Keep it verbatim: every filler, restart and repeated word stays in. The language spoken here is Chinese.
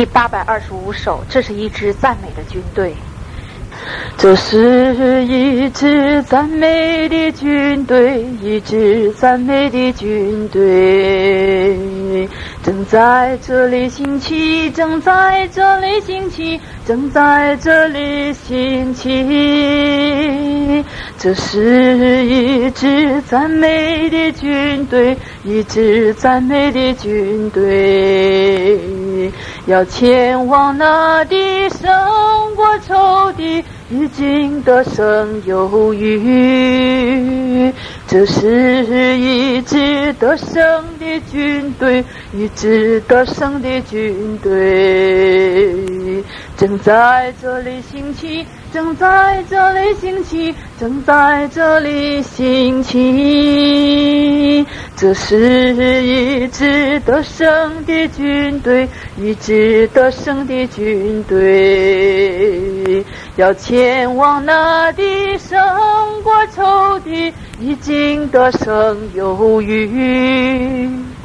八百二十五首，这是一支赞美的军队。这是一支赞美的军队，一支赞美的军队，正在这里兴起，正在这里兴起，正在这里兴起。这是一支赞美的军队，一支赞美的军队，要前往那地胜过仇敌，已经得胜有余。这是一支得胜的军队，一支得胜的军队，正在这里兴起，正在这里兴起，正在这里兴起。这是一支得胜的军队，一支得胜的军队，要前往那地胜过仇敌，已经得胜有余。